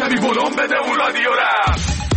کمی بلوم بده اون رادیو را.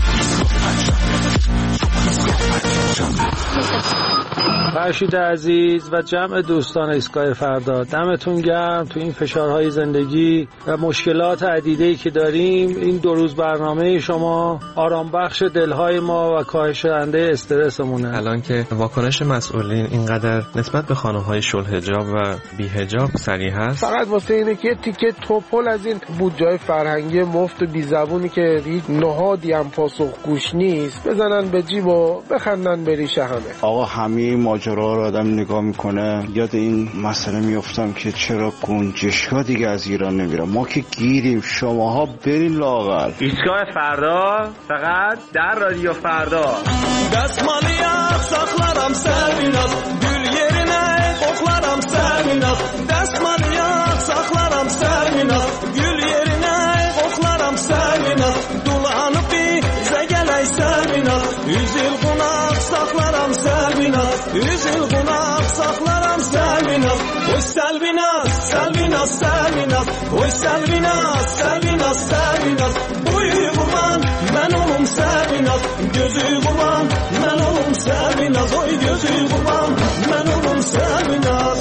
فرشید عزیز و جمع دوستان ایستگاه فردا، دمتون گرم. تو این فشارهای زندگی و مشکلات عدیده‌ای که داریم، این 2 روز برنامه شما آرام بخش دلهای ما و کاهش دهنده استرسمونه. الان که واکنش مسئولین اینقدر نسبت به خانم‌های شلحجاب و بی‌حجاب سریع هست، فقط واسه اینه که تیکه توپل از این بودجه‌های فرهنگی مفت بی زبونی که هیچ نهادی هم پاسخگوش نیست بزنن به جیب و بخندن به ریشه همه. آقا همه ماجرا رو آدم نگاه میکنه یاد این مسئله میافتم که چرا گنجشک‌ها دیگه از ایران نمیرن. ما که گیریم، شماها برین لاغر. ایستگاه فردا فقط در رادیو فردا. دستمالی ساخلارم سریناز گل yerine koklarım serminaz Destmali saxlaram serminaz gül yerine koklarım serminaz Dolanıp bizə gələk serminaz 100 il qonaq saxlaram serminaz 100 il qonaq saxlaram serminaz Oy serminaz serminaz serminaz Oy serminaz serminaz serminaz Oy qurban mən olum serminaz gözü qurban mən olum serminaz Oy gözü qurban mən olum serminaz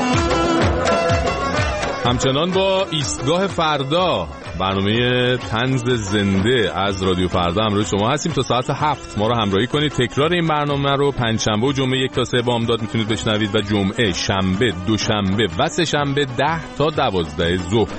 همچنان با ایستگاه فردا، برنامه طنز زنده از رادیو فردا همراه شما هستیم تا ساعت 7. ما رو همراهی کنید. تکرار این برنامه رو پنجشنبه و جمعه 1 تا 3 بامداد میتونید بشنوید و جمعه، شنبه، دوشنبه و سه شنبه 10 تا 12 ظهر.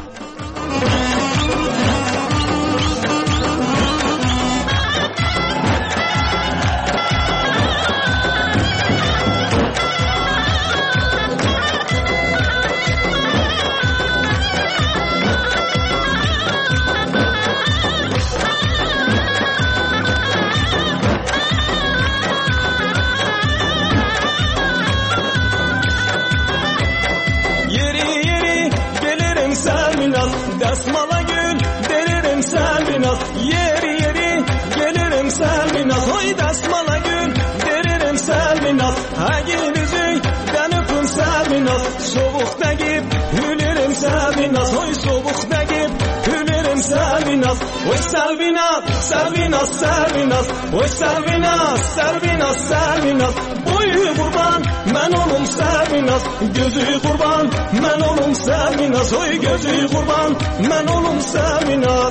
Destmala gül delirim serminaz Yeri yeri gelirim serminaz Oy destmala gül delirim serminaz Hagi bizi denipim serminaz Soğukta gip hülerim serminaz Oy soğukta gip hülerim serminaz Oy serminaz serminaz serminaz Oy serminaz serminaz serminaz Boyu kurban mən olum serminaz Gözü kurban mən olum serminaz Oy gözü kurban mən olum serminaz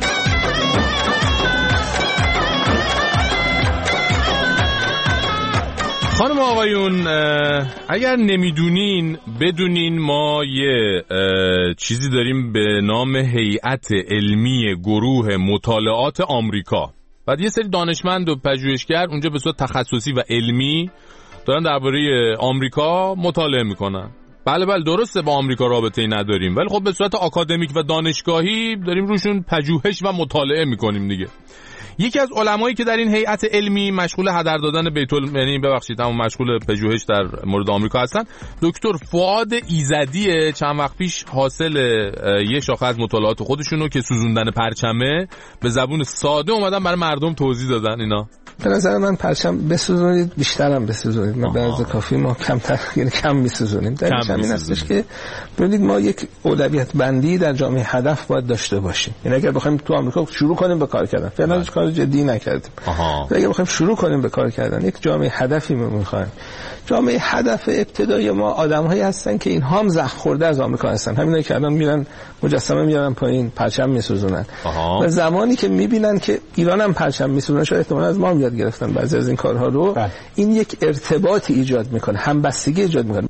خانم آقایون، اگر نمیدونین بدونین ما یه چیزی داریم به نام هیئت علمی گروه مطالعات آمریکا. بعد یه سری دانشمند و پژوهشگر اونجا به صورت تخصصی و علمی دارن درباره آمریکا مطالعه میکنن. بله درسته با آمریکا رابطه‌ای نداریم، ولی خب به صورت آکادمیک و دانشگاهی داریم روشون پژوهش و مطالعه میکنیم دیگه. یکی از علمایی که در این هیئت علمی مشغول هدر دادن مشغول پژوهش در مورد آمریکا هستن، دکتر فؤاد ایزدی، چند وقت پیش حاصل یه شاخه از مطالعات خودشونو که سوزوندن پرچمه به زبون ساده اومدن برای مردم توضیح دادن. اینا به نظر من پرچم بسوزونید بیشترم بسوزونید، ما به نظر کافی ما کم میسوزونیم. در این هستش که ببینید ما یک اولویت بندی در جامعه هدف باید داشته باشیم. یعنی اگر بخوایم تو آمریکا شروع کنیم به کار کردن، فعلا هیچ کار جدی نکردیم. اگر بخوایم شروع کنیم به کار کردن، یک جامعه هدفی می‌خوایم. جامعه هدف ابتدایی ما آدم‌هایی هستن که اینها هم زخم خورده از آمریکا هستن. همینایی که الان میرن مجسمه میارن پایین، پرچم میسوزونن. و زمانی که میبینن که ایران هم پرچم میسوزونه، شاید احتمالاً از ما هم یاد گرفتن بعضی از این کارها رو. این یک ارتباطی ایجاد میکنه، همبستگی ایجاد میکنه.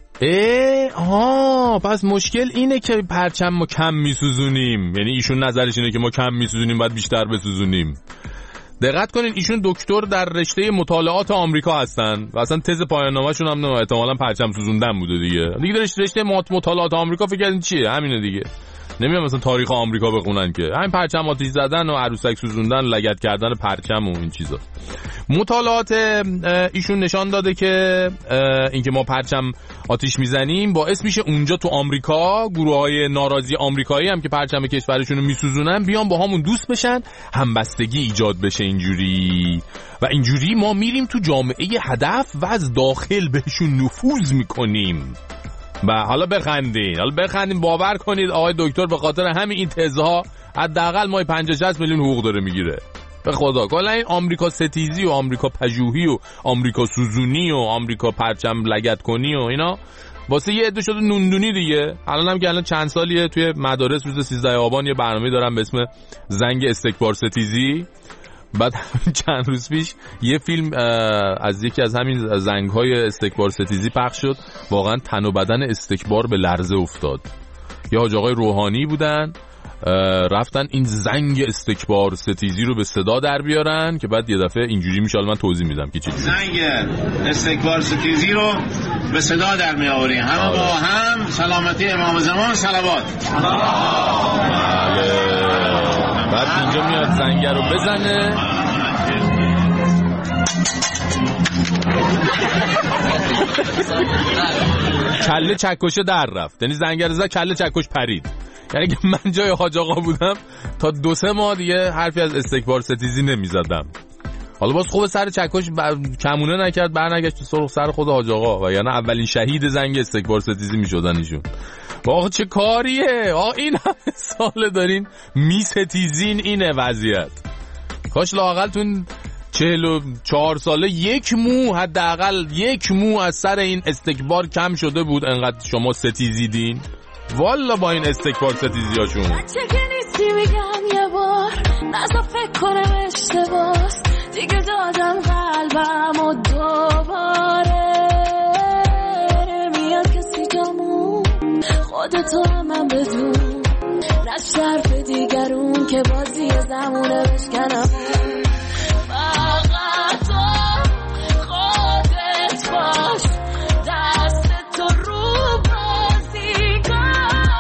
پس مشکل اینه که پرچم ما کم میسوزونیم. یعنی ایشون نظرش اینه که ما کم میسوزونیم، باید بیشتر بسوزونیم. دقت کنین، ایشون دکتر در رشته مطالعات آمریکا هستن و اصلا تز پایان نامه‌شون هم احتمالاً پرچم سوزوندن بوده دیگه رشته مطالعات آمریکا فکر کردین چیه؟ همینه دیگه. نمیدونم مثلا تاریخ آمریکا بخونن که همین پرچم آتش زدن و عروسک سوزوندن، لگد کردن پرچم و این چیزا. مطالعات ایشون نشان داده که اینکه ما پرچم آتش میزنیم باعث میشه اونجا تو آمریکا گروه‌های ناراضی آمریکایی هم که پرچم کشورشون رو میسوزونن بیان با همون دوست بشن، همبستگی ایجاد بشه اینجوری، و اینجوری ما میریم تو جامعه هدف و از داخل بهشون نفوذ میکنیم. و حالا بخندین باور کنید آقای دکتر به خاطر همین این تزها حداقل مای 50-60 میلیون حقوق داره میگیره. به خدا کلا این آمریکا ستیزی و آمریکا پژوهی و آمریکا سوزونی و آمریکا پرچم لگد کنی و اینا واسه یه عده شده نوندونی دیگه. الانم که الان چند سالیه توی مدارس روز 13 آبان یه برنامه دارن به اسم زنگ استکبار ستیزی. بعد چند روز پیش یه فیلم از یکی از همین زنگ‌های استکبار ستیزی پخش شد. واقعا تن و بدن استکبار به لرزه افتاد. یه حاج آقای روحانی بودن رفتن این زنگ استکبار ستیزی رو به صدا در بیارن که بعد یه دفعه اینجوری میشه. من توضیح میدم که چجوری زنگ استکبار ستیزی رو به صدا در میآوریم. همه با هم سلامتی امام زمان صلوات. بله. بعد اینجا میاد زنگ رو بزنه. کله چکشه در رفت. یعنی زنگ رو زد کله چکش پرید. یعنی که من جای حاج آقا بودم تا 2-3 ماه دیگه حرفی از استکبار ستیزی نمیزدم. حالا باز خوب سر چکش کمونه نکرد برنگشت تو سرخ سر خود حاج آقا و یعنی اولین شهید زنگ استکبار ستیزی میشدن ایشون. واقعا چه کاریه این همه سال دارین میستیزین. اینه وضعیت. کاش لااقل تون 44 ساله یک مو حداقل یک مو از سر این استکبار کم شده بود. انقدر شما ستیزیدین والا با این استکبار ستیزیاشون. بچه که نیستی میگم یه بار نزا فکر کنم اشتباس دیگه دادم قلبم و دوباره میاد کسی جامون خودتو من بدون نشت حرف دیگرون که بازی زمونه بشکنم. فقط تو خودت باش دست تو رو بازی کن.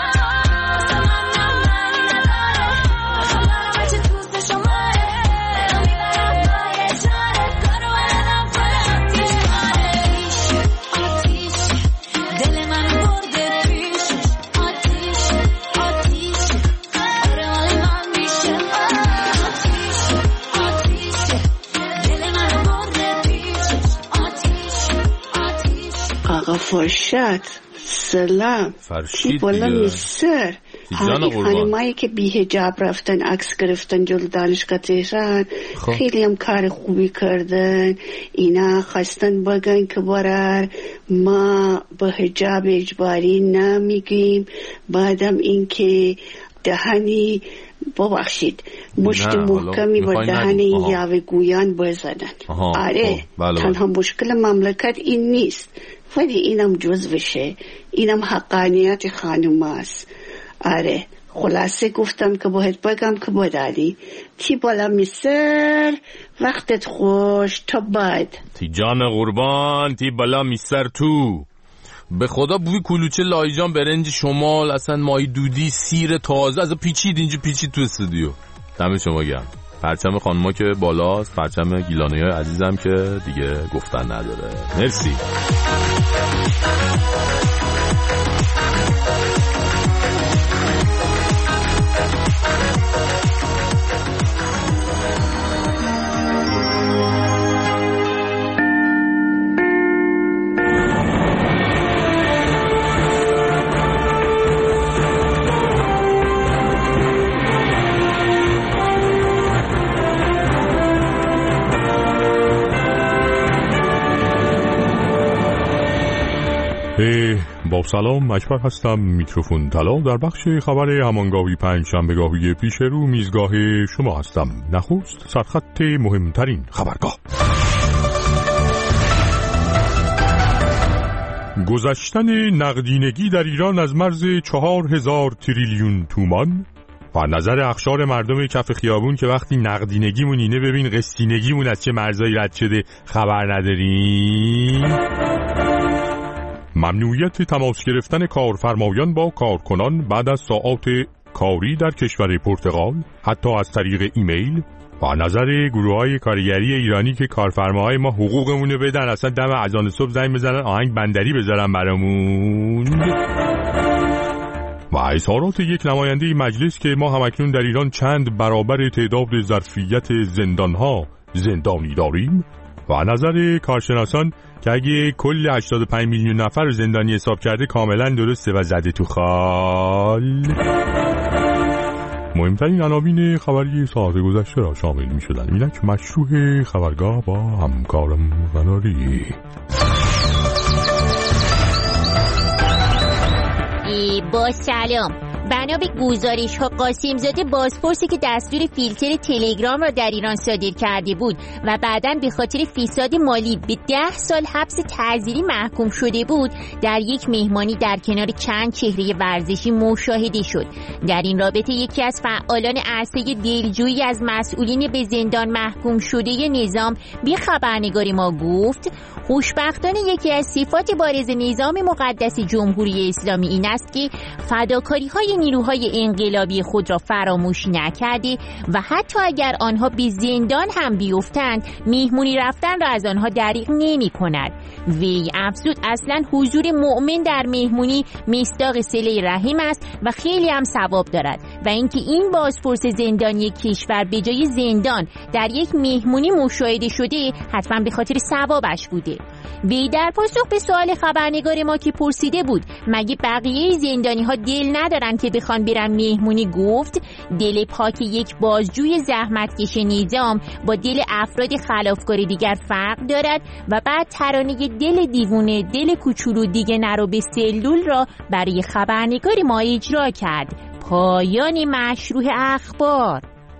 فرشت سلام فرشید بالا میسر خانمایی که بی حجاب رفتن عکس گرفتن جلو دانشگاه تهران خیلی هم کار خوبی کردن. اینا خواستن بگن که برار ما به حجاب اجباری نمیگیم. بعدم اینکه دهنی ببخشید مشت محکمی با دهن این یاوه گویان بزنن. آره تنها مشکل مملکت این نیست ولی اینم جزوشه. اینم حقانیت خانوم است. آره خلاصه گفتم که باید بگم که بداری تی بالا میسر وقتت خوش تا بعد. تی جان قربان تی بالا میسر تو. به خدا بوی کلوچه لایجان برنج شمال اصلا مای دودی سیر تازه از پیچید اینجا پیچید تو استودیو. دم شما گرم. پرچم خانما که بالاست پرچم گیلانی‌های عزیزم که دیگه گفتن نداره. مرسی. با سلام اکبر هستم. میکروفون طلا در بخش خبر همانگاهی پنجشنبهگاهی پیش رو میزگاه شما هستم. نخست سرخط مهمترین خبرگاه. گذشتن نقدینگی در ایران از مرز 4000 تریلیون تومان و نظر اخشار مردم کف خیابون که وقتی نقدینگیمون اینه ببین قسطینگیمون از چه مرزایی رد شده خبر نداریم. ممنوعیت تماس گرفتن کارفرمایان با کارکنان بعد از ساعات کاری در کشور پرتغال حتی از طریق ایمیل و نظر گروه‌های کارگری ایرانی که کارفرماهای ما حقوقمونو بدن اصلا دم اذان صبح زنگ بزنن آهنگ بندری بذارن برامون و اظهارات یک نماینده مجلس که ما همکنون در ایران چند برابر تعداد ظرفیت زندان‌ها زندانی داریم و نظر کارشناسان که اگه کل 85 میلیون نفر زندانی حساب کرده کاملا درسته و زده تو خال. مهمترین عناوین خبری ساعت گذشته را شامل می شدند. اینک مشروع خبرگاه با همکارم غناری. با سلام. بنا به گزارش ها قاسمزاده بازپرسی که دستور فیلتر تلگرام را در ایران صادر کرده بود و بعداً به خاطر فساد مالی به 10 سال حبس تعزیری محکوم شده بود، در یک مهمانی در کنار چند چهره ورزشی مشاهده شد. در این رابطه یکی از فعالان عرصه دلجویی از مسئولین به زندان محکوم شده نظام به خبرنگار ما گفت خوشبختانه یکی از صفات بارز نظام مقدس جمهوری اسلامی این است که فداکاری‌های نیروهای انقلابی خود را فراموش نکرده و حتی اگر آنها به زندان هم بیفتند مهمونی رفتن را از آنها دریغ نمی کند. وی افزود اصلا حضور مؤمن در مهمونی مصداق صله رحم است و خیلی هم ثواب دارد و اینکه این بازپرس زندانی کشور به جای زندان در یک مهمونی مشاهده شده حتما به خاطر ثوابش بوده. وی در پاسخ به سوال خبرنگار ما که پرسیده بود مگه بقیه زندانی ها دل ندارن که بخوان برن مهمونی گفت دل پاک یک بازجوی زحمتکش نظام با دل افراد خلافکار دیگر فرق دارد و بعد ترانه دل دیوونه دل کوچولو دیگه نرو به سلول را برای خبرنگار ما اجرا کرد. پایان مشروع اخبار.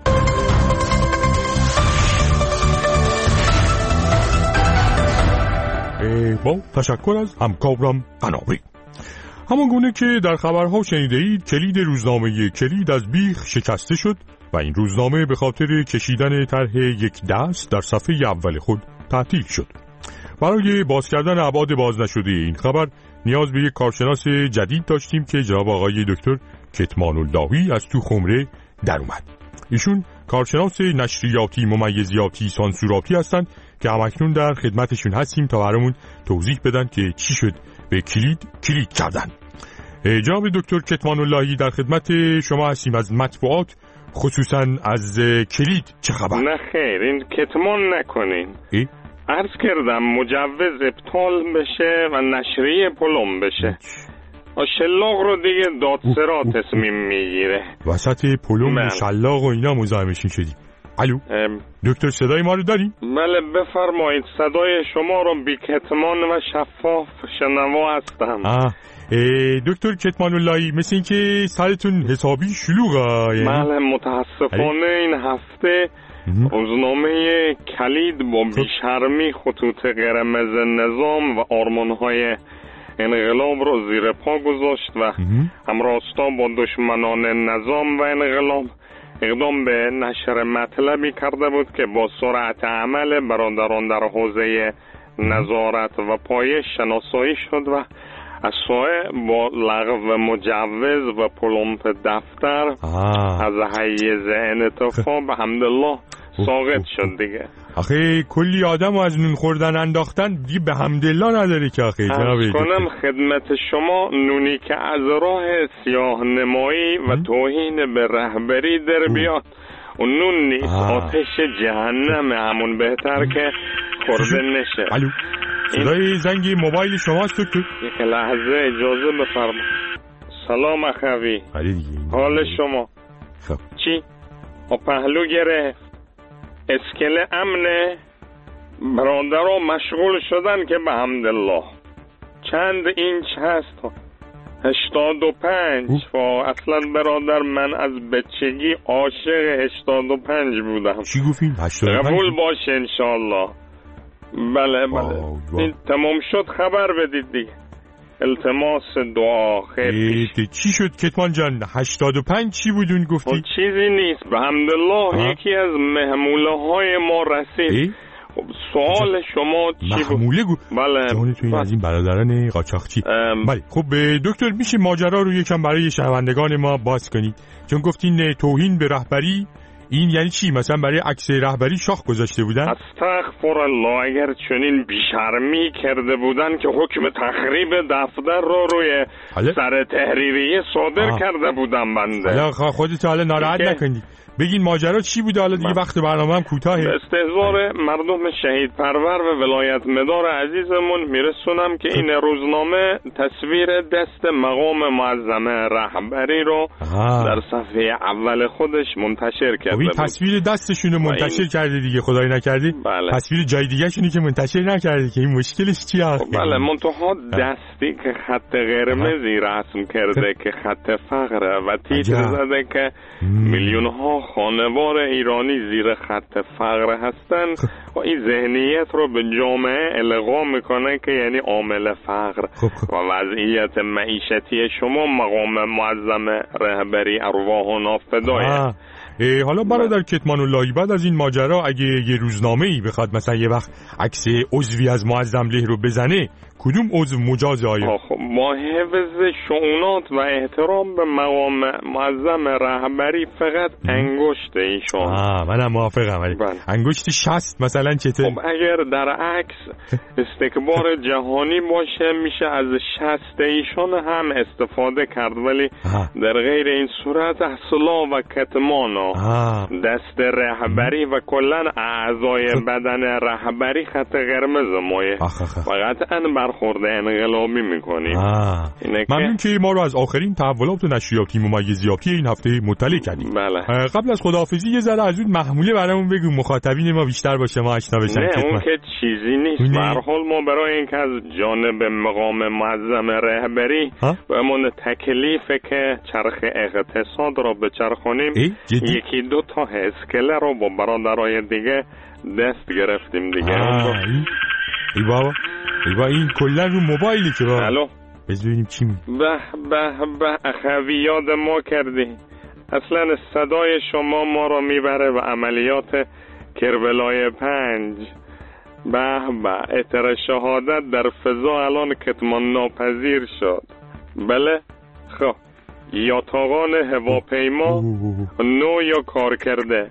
با تشکر از همکارم قناری. همان گونه که در خبرها شنیده اید کلید روزنامه کلید از بیخ شکسته شد و این روزنامه به خاطر کشیدن طرح یک دست در صفحه اول خود تعطیل شد. برای باز کردن ابعاد باز نشده این خبر نیاز به یک کارشناس جدید داشتیم که جناب آقای دکتر کتمان اللهی از تو خمره در اومد. ایشون کارشناس نشریاتی ممیزیاتی سانسوراتی هستند که همکنون در خدمتشون هستیم تا برامون توضیح بدن که چی شد به کلید کردن. جناب دکتر کتمان اللهی در خدمت شما هستیم از مطبوعات، خصوصا از کلید چه خبر؟ نه خیر، این کتمان نکنین. عرض کردم مجوز ابطال بشه و نشریه پلم بشه. شلاق رو دیگه دادسرا تصمیم میگیره. وسط پلم شلاق و اینا مزاحمشین شدیم. الو دکتر صدای ما رو داریم؟ بله بفرمایید، صدای شما رو بی کتمان و شفاف شنوا هستم. دکتر کتمان اللهی مثل این که سرتون حسابی شلوغه. بله متاسفانه این هفته روزنامه کلید با بیشرمی خطوط قرمز نظام و آرمانهای انقلاب رو زیر پا گذاشت و همراستا با دشمنان نظام و انقلاب اقدام به نشر مطلبی کرده بود که با سرعت عمل برادران در حوزه نظارت و پایش شناسایی شد و اسوای با لغو مجوز و پلمپ دفتر از حیز انتفاع به حمدالله ساقط شد دیگه. آخه کلی آدم از نون خوردن انداختن دیگه به حمدالله نداره که آخه جناب کنم خدمت شما نونی که از راه سیاه نمایی و توهین به رهبری در بیاد اون نون نیست، آتش جهنم، همون بهتر که خورده نشه. الو صدای زنگ موبایل شماست دکتر؟ یک لحظه اجازه بفرما. سلام اخوی، حال شما چی؟ پهلو گرفت، اسکله امنه، برادرها مشغول شدن که به حمدالله. چند اینچ هست؟ 85. اصلا برادر من از بچگی عاشق 85 بودم. چی گفتین؟ 85 قبول باشه انشالله. بله این تمام شد خبر بدید دیگه. التماس دعا خیر. چی شد کتمان جان؟ 85 چی بودون گفتی؟ چیزی نیست به حمدالله. یکی از محموله های ما رسید. خب سوال شما چی بود؟ محموله بله جانتون از این برادران قاچاقچی. بله خب دکتر میشه ماجرا رو یکم برای شنوندگان ما باز کنید؟ چون گفتین توهین به رهبری این یعنی چی؟ مثلا برای عکس رهبری شاخ گذاشته بودن؟ استغفرالله، اگر چنین بیشرمی کرده بودن که حکم تخریب دفتر رو روی سر تحریریه صادر کرده بودم بنده. حالا خودت حالا ناراحت نکنی، بگین ماجرا چی بوده؟ حالا دیگه وقت برنامه هم کوتاهه. به استحضار مردم شهید پرور و ولایت مدار عزیزمون میرسونم که این روزنامه تصویر دست مقام معظم رهبری رو در صفحه اول خودش منتشر کرده. این تصویر دستشونو منتشر کرده دیگه، خدای نکردی. بله. تصویر جای دیگه شونی که منتشر نکرده که این مشکلش چیه؟ بله، منتها دستی که خط قرمزی رسم کرده که خط فقره و تیتر زده که میلیون ها خانوار ایرانی زیر خط فقر هستن و این ذهنیت رو به جامعه القا میکنه که یعنی عامل فقر و وضعیت معیشتی شما مقام معظم رهبری ارواحنا فدای. حالا برادر کتمان اللهی، بعد از این ماجرا اگه یه روزنامه‌ای بخواد مثلا یه وقت عکس عضوی از معظم له رو بزنه، کدوم عضو مجازه آیا؟ با حفظ شؤونات و احترام به مقام معظم رهبری فقط انگشت ایشون. منم موافقم. انگشت شست مثلا چطور؟ خب اگر در عکس استکبار جهانی باشه میشه از شست ایشون هم استفاده کرد، ولی در غیر این صورت اصلا و کتمان دست رهبری و کلا اعضای بدن رهبری خط قرمز مایه و قطعا برخورد انقلابی میکنیم. ممنون که ما رو از آخرین تحولات نشریاتی ممیزیاتی این هفته مطلع کردیم. بله. قبل از خداحافظی یه ذره از اون محموله برامون بگو، مخاطبین ما بیشتر باشه ما آشنا بشن. نه اون که چیزی نیست. به هر حال ما برای اینکه از جانب مقام معظم رهبری بهمون تکلیفه که چرخ اقتصاد رو بچرخونیم، یکی دو تا اسکله رو با برادرای دیگه دست گرفتیم دیگه. ای بابا این کلا رو موبایلی که با الو بذاریم چی به اخوی یاد ما کردی. اصلا صدای شما ما رو میبره به عملیات کربلای 5. به اثر شهادت در فضا الان کتمان ناپذیر شد. بله خب یا تاغان هواپیما نو یا کار کرده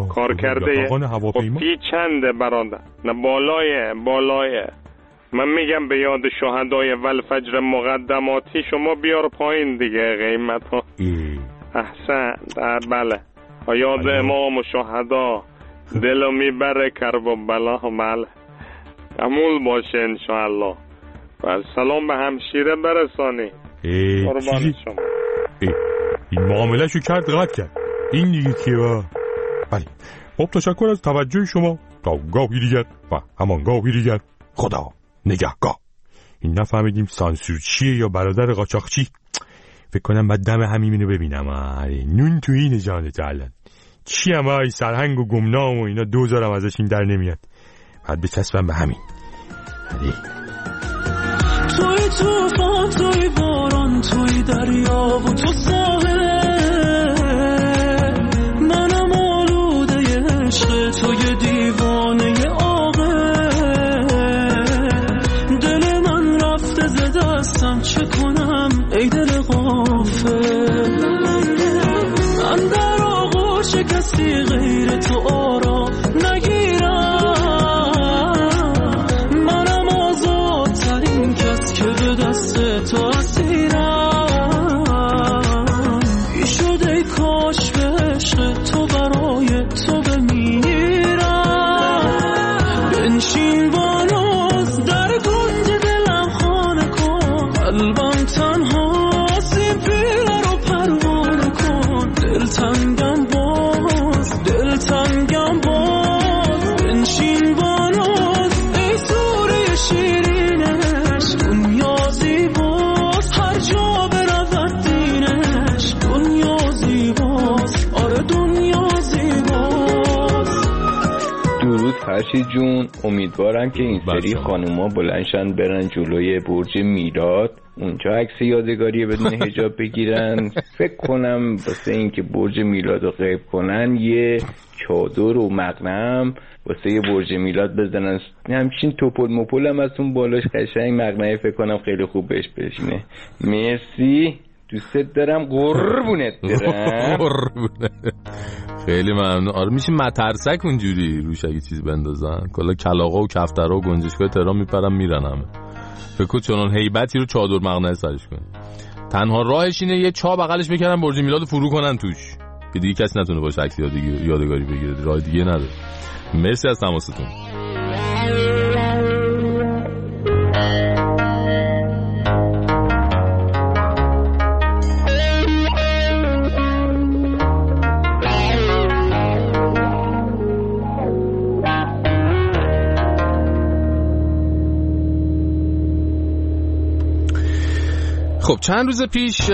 پی چنده برادر؟ نه بالای من میگم به یاد شهدای والفجر مقدماتی شما بیار پایین دیگه قیمت ها. احسن. بله یاد امام و شهدا دلو میبره کرب و بلا. بله امول باشه انشاءالله. بله سلام به همشیره برسانی. قربان شما. این معامله شو قطع کرد. این دیگه کیه؟ بله خب تشکر از توجه شما. تا گاهی دیگر و همان گاهی دیگر خدا نگهگاه. این نفهمیدیم سانسور چیه یا برادر قاچاقچی. فکر کنم بعد دم همینو ببینم. نون تو این جانت الان چی هم های سرهنگ و گمنام و اینا دوزارم ازش این در نمیاد. بعد بچسبم به همین. توی توفان توی باران توی دریا و تو ساحل، منم آلوده عشق توی دیوانه عاقل. دل من رفته ز دستم چه کنم ای دل غافل. من در آغوش کسی غیر تو آرام نگیرم. منم آزادترین کس که به دست تو اسیرم. بی شد ای کاش به عشق تو برای تو بمیرم. بنشین با ناز در گنج دلم خانه کن. قلبم تنهاست این پیله رو پروانه کن. دلتنگم باز بنشین با ناز ای سوره شیرینش. دنیا زیباست هر جا برود دینش. دنیا زیباست آره دنیا زیباست. درود فرشید جون، امیدوارم که این سری خانوما بلندشن برن جلوی برج میلاد، اونجا عکس یادگاری بدون حجاب بگیرن. فکر کنم واسه این که برج میلاد رو غیب کنن یه چادر و مقنعه واسه یه برج میلاد بزنن. همچین توپل مپل هم از اون بالاش قشنگ مقنعه فکر کنم خیلی خوب بهش بشینه. مرسی. دوست دارم قربونت برم. خیلی ممنون. آره میشه مترسک اونجوری روش اگه چیزی بندازن، کلا کلاغا و کفترها و گنجشکای تهران میپرن میرن همه. فکر کن چنان هیبتی رو چادر مقنعه سرش کنه. تنها راهش اینه یه چا بغلش بکنن برج میلاد فرو کنن توش که دیگه کسی نتونه باشه عکس یادگاری بگیره. راه دیگه نداره. مرسی از تماستون. خب چند روز پیش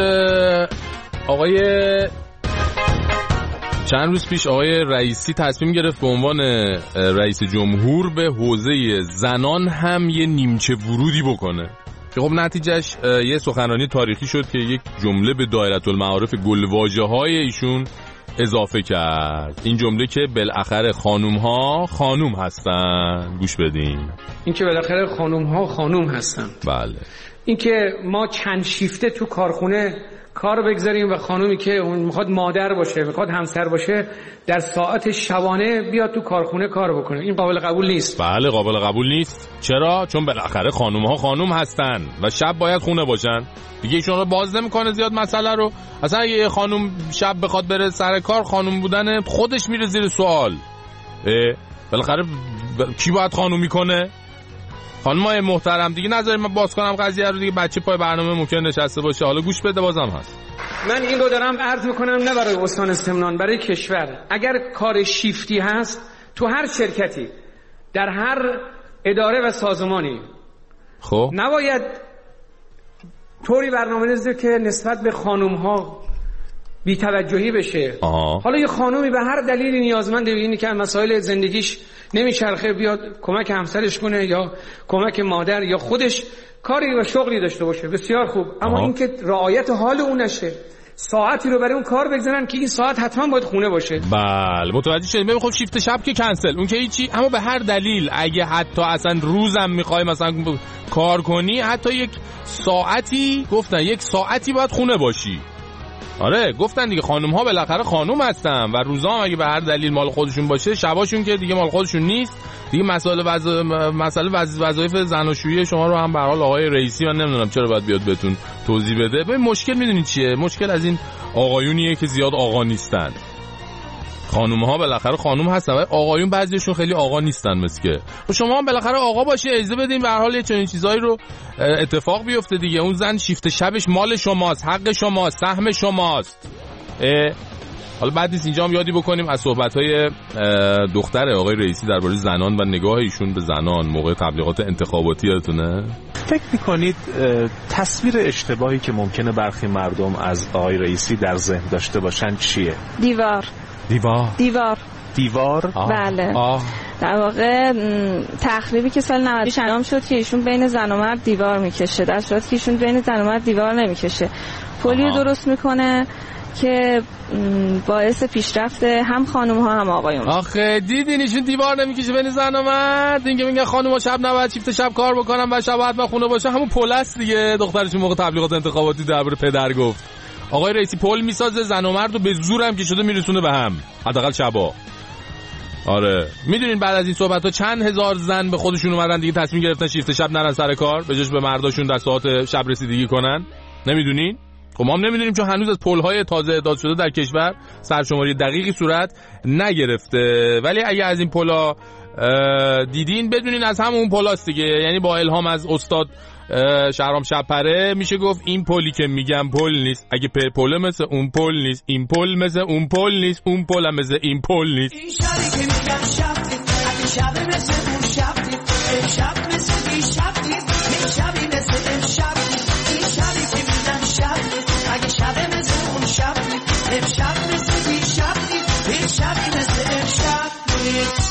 آقای رئیسی تصمیم گرفت به عنوان رئیس جمهور به حوزه زنان هم یه نیمچه ورودی بکنه که خب نتیجهش یه سخنرانی تاریخی شد که یک جمله به دایره المعارف گلواژه‌های ایشون اضافه کرد. این جمله که بالاخره خانوم‌ها خانوم هستن. گوش بدین. این که بالاخره خانوم‌ها خانوم هستن. بله. این که ما چند شیفته تو کارخونه کار بگذاریم و خانومی که اون میخواد مادر باشه، میخواد همسر باشه، در ساعت شبانه بیاد تو کارخونه کار بکنه، این قابل قبول نیست. بله قابل قبول نیست. چرا؟ چون بالاخره خانوم‌ها خانوم هستن و شب باید خونه باشن. دیگه ایشون رو باز نمی‌کنه زیاد مسئله رو. اصلا اگه یه خانوم شب بخواد بره سر کار، خانوم بودن خودش میره زیر سوال. بالاخره کی باید خانومی کنه؟ خانمای محترم دیگه نذارید من باز کنم قضیه رو دیگه. بچه پای برنامه ممکن نشسته باشه. حالا گوش بده بازم هست. من این رو دارم عرض میکنم نه برای استان استمنان، برای کشور. اگر کار شیفتی هست تو هر شرکتی، در هر اداره و سازمانی، خب نباید طوری برنامه‌ریزی که نسبت به خانوم‌ها بی توجهی بشه. حالا یه خانومی به هر دلیلی نیازمنده، اینی که مسائل زندگیش نمیچرخه، بیاد کمک همسرش کنه یا کمک مادر یا خودش کاری و شغلی داشته باشه، بسیار خوب. اما این که رعایت حال اون نشه، ساعتی رو برای اون کار بگذارن که این ساعت حتما باید خونه باشه. بله متوجه شدیم. ببین خب شیفت شب که کنسل، اون که هیچی. اما به هر دلیل اگه حتی اصلا روزم میخوای مثلا کار کنی، حتی یک ساعتی گفتن یک ساعتی باید خونه باشی. آره گفتن دیگه خانم ها بالاخره خانم هستن و روزا هم اگه به هر دلیل مال خودشون باشه، شباشون که دیگه مال خودشون نیست دیگه. مسئله وظایف زناشویی شما رو هم به هر حال آقای رئیسی، من نمیدونم چرا باید بیاد بهتون توضیح بده. ببین مشکل میدونید چیه؟ مشکل از این آقایونیه که زیاد آقا نیستن. خانم ها بالاخره خانم هستن و آقایون بعضیشون خیلی آقا نیستن. مثل که شما هم بالاخره آقا باشی، اجازه بدین به هر حال چنین چیزایی رو اتفاق بیفته دیگه. اون زن شیفت شبش مال شماست، حق شماست، سهم شماست. حالا بعد نیست اینجا هم یادی بکنیم از صحبت‌های دختر آقای رئیسی درباره زنان و نگاه ایشون به زنان موقع تبلیغات انتخاباتی. یادتونه؟ فکر می‌کنید تصویر اشتباهی که ممکنه برخی مردم از آقای رئیسی در ذهن داشته باشن چیه؟ دیوار؟ بله. در واقع تخریبی که سال 90 انجام شد که ایشون بین زن و مرد دیوار میکشه، در صورتی که ایشون بین زن و مرد دیوار نمیکشه. پلیو درست میکنه که باعث پیشرفت هم خانم ها هم آقایون. آخه دیدین ایشون دیوار نمیکشه بین زن و مرد. این که میگن خانم ها شب نباید شیفت شب کار بکنن و شب حتما خونه باشه، همون پلاس دیگه. دخترشون موقع تبلیغات انتخاباتی درباره پدر گفت آقای رئیسی پل میسازه، زن و مرد رو به زور هم که شده میرسونه به هم، حداقل شبا. آره میدونین بعد از این صحبت ها چند هزار زن به خودشون اومدن دیگه تصمیم گرفتن شیفت شب نرن سر کار، به جاش به مرداشون در ساعت شب رسیدگی کنن. نمیدونین؟ خب ما هم نمیدونیم چون هنوز از پل‌های تازه اعداد شده در کشور سرشماری دقیقی صورت نگرفته. ولی اگه از این پل‌ها دیدین بدونین از همون پلاست دیگه. یعنی با الهام از استاد شهرام شبپره میشه گفت این پلی که میگم پل نیست، اگه پل مثل اون پل نیست، این پل مثل اون پل نیست، اون پل هم مثل این پل نیست. این شبی که میگم شب نیست، اگه شب مثل اون شب نیست، این شب مثل این شب نیست، این شبی مثل این شب نیست. این شبی که میگم شب نیست، اگه شب مثل اون شب نیست، این شب مثل این شب نیست، این شبی مثل این شب نیست.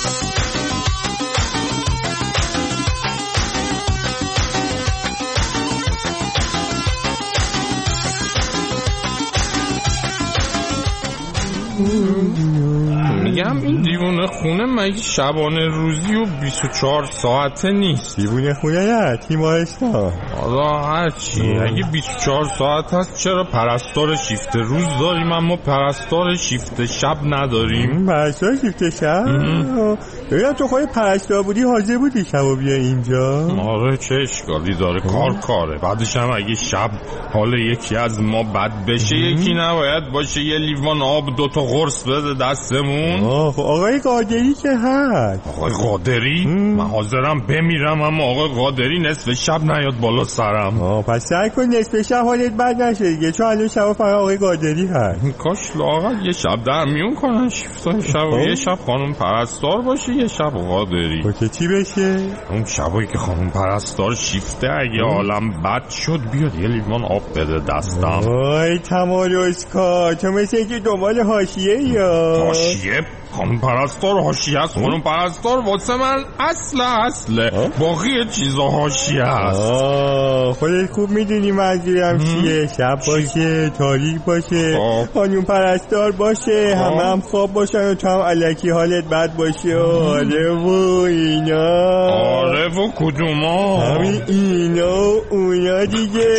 میگم این دیوونه خونه مگه شبانه روزی و 24 ساعته نیست؟ دیوونه خونه نه، تیمارستان. حالا هرچی اگه 24 ساعت هست چرا پرستار شیفت روز داریم اما پرستار شیفت شب نداریم؟ پرستار شیفت شب؟ ببینم تو خواهی پرستار بودی حاضر بودی شب بیا اینجا؟ آره چه اشکالی داره، کاره. بعدش هم اگه شب حال یکی از ما بد بشه یکی نباید باشه یه لیوان آب 2 تا قرص بده دستمون؟ آقای قادری که هست. آقای قادری؟ من حاضرم بمیرم اما آقای قادری نصف شب نیاد بالا سرم. پس سعی کن نصف شب حالت بد نشه دیگه، چون الان شب فقط آقای قادری هست. کاش لااقل یه شب در میون کنن شیفتای شب و یه شب خانم پرستار باشه یه شب قادری. که چی بشه؟ اون شبایی که خانم پرستار شیفته اگه حالم بد شد بیاد یه لیوان آب بده دستم. وای تمالوسکا تو مثل اینکه دنبال حاشیه یا حاشیه؟ خانم پرستار حاشیه است. خانم پرستار واسه من اصله باقی چیزا حاشیه است. خودت خوب میدونی منظورم چیه. شب باشه تاریک باشه خانم پرستار باشه هم خواب باشن و تو هم الکی حالت بد باشه. آره و اینا. آره و کدوما؟ همین اینا و اونا دیگه.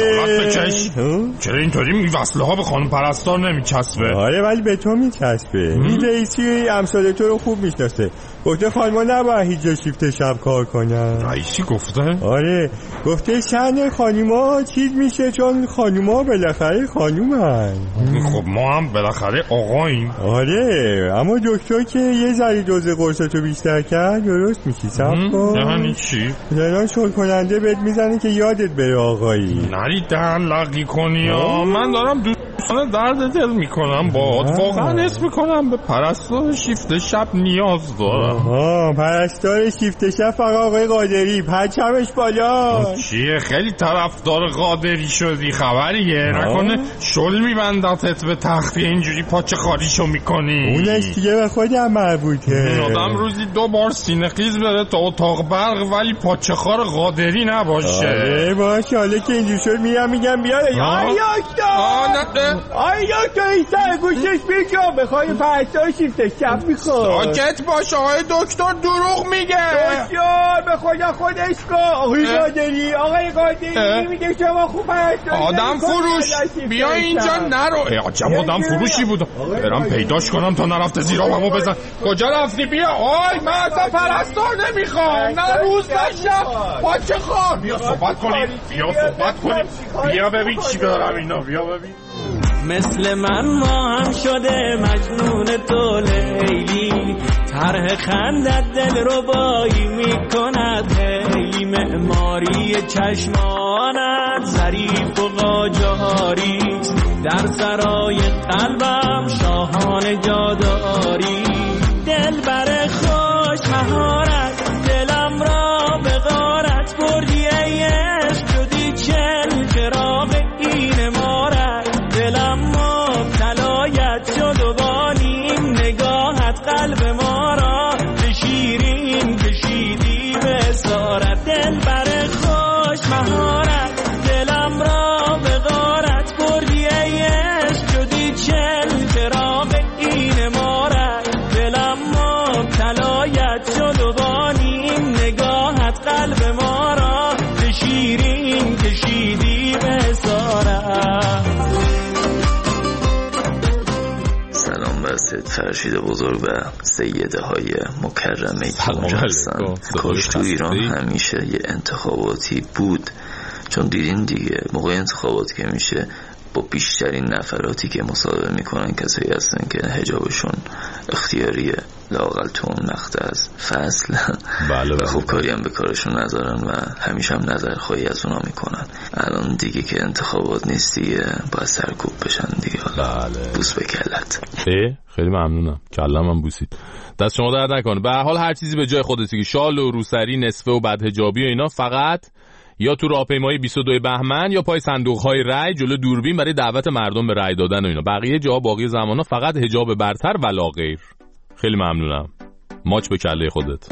چرا اینطوری میوصله ها به خانم پرستار نمیچسبه؟ آره ولی به تو میچسبه. رئیسی امثال تو رو خوب میشناسه، گفته خانما نباید هیچ جا شیفت شب کار کنن. رئیسی گفته؟ آره گفته شأن خانوما چیز میشه چون خانوما بالاخره خانومن. خب ما هم بالاخره آقاییم. آره اما دکتر که یه ذره دوز قرصتو بیشتر کرد درست میشی. صبر کن. یعنی چی؟ زنان شل کننده بهت میزنه که یادت بره آقایی. نری دهن لقی کنی. من دارم دوستانه درد دل میکنم باهات. واقعا اسم میکنم به پرستار شیفت شب نیاز دارم. پرستار شیفت شب فقط آقای قادری، پرچمش بالا. چیه خیلی طرفدار قادری شدی خبریه؟ نکنه شل میبندتت به تختی اینجوری پاچه خاریشو میکنی؟ اونش دیگه به خودم مربوطه. این آدم روزی 2 بار سینه خیز بره تا اتاق برق ولی پاچه خار قادری نباشه. آره باشه حالا که اینجور شد میگم بیاد. آی دکتر این سر گوشش بیجا بخوای پرستار شیفت شب میخواد. ساکت باش آقای دکتر دروغ میگه. دکتر به خدا خودش کن. آقای قادری میگه شما خوب پرستار. آدم فروش بیا اینجا نرو. عجب آدم فروشی بود. برم پیداش کنم تا نرفته زیرابمو بزن. کجا رفتی؟ بیا. آی من اصلا پرستار نمیخوام. نه روز نشم پاچه خار. بیا صحبت کنیم. بیا ببین چی دارم اینا. بیا ببین. مثل من ما هم شده مجنون تو لیلی، طرح خندت دل رو بایی میکند هی، معماری چشمانت ظریف و قاجاریست، در سرای قلبم شاهان جاداری، دل بر خوش مهارت دلم را به غارت بردی ای عشق، شدی چل چراغ این مارت، دلم مبتلایت شد و بانیم نگاهت قلب ما را به شیرین کشیدی به اسارت، دل بر خوش مهارت دلم را به غارت بردی ای عشق، شدی چل چراغ این مارت، دلم مبتلایت شد و بانیم نگاهت قلب ما را به شیرین کشیدی به اسارت. سلام بر سید فرشید بزرگ و سیده های مکرمه که اونجا هستن. کاش تو ایران همیشه یه انتخاباتی بود، چون دیدین دیگه موقع انتخاباتی که میشه با بیشترین نفراتی که مصاحبه میکنن کسایی هستن که حجابشون اختیاریه، لااقل تو اون مقطع از فصل. بله و خوب کاری هم به کارشون ندارن و همیشه هم نظرخواهی از اونا میکنن. الان دیگه که انتخابات نیست دیگه باید سرکوب بشن دیگه. بله. بوس به کلت. خیلی ممنونم، کلم هم بوسید. دست شما درد نکنه. به هر حال هر چیزی به جای خودتی، شال و روسری نصفه و بدحجابی و اینا فقط یا تو راهپیمایی 22 بهمن یا پای صندوق‌های رای جلو دوربین برای دعوت مردم به رای دادن و اینا. بقیه جا باقی زمانا فقط حجاب برتر و لا غیر. خیلی ممنونم. ماچ به کله خودت.